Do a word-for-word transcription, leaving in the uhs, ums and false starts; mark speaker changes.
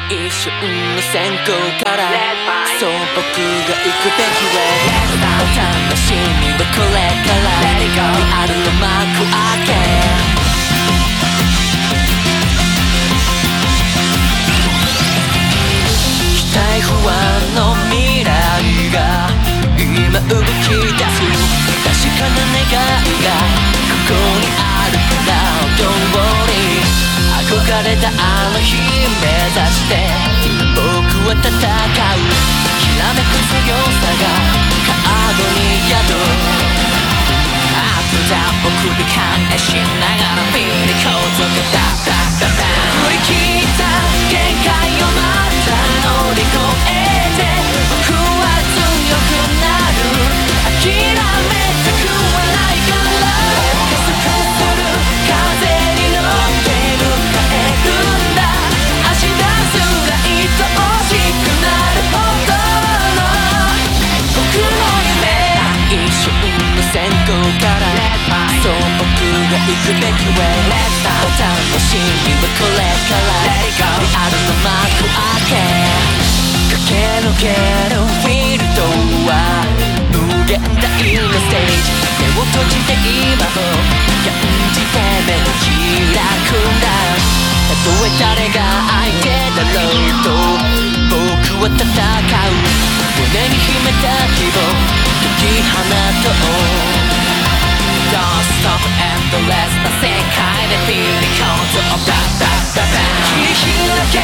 Speaker 1: 一瞬の閃光からそう僕が行くべき Way お楽しみはこれからリアルの幕開け期待不安の未来が今動き出す確かな願いがここにあるからDon't worry憧れたあの日目指して僕は戦うきらめく強さがカードに宿るアップダウンを繰り返しながらフィーリコードがダダダダ振り切った限界をまた乗り越えて僕は強くなる諦めたくはないから加速する風に乗って迎えるんだ明日すら愛おしくなるほどの僕の夢一瞬の閃光からそう僕が行くべき Way お楽しみはこれからリアルの幕開け駆け抜けるフィールドは無限大なステージ目を閉じて今を感じて目を開くんだたとえ誰が相手だろうと僕は戦う胸に秘めた希望解き放とう Don't stop endless な世界でフィーリコードをダダダダ切り開け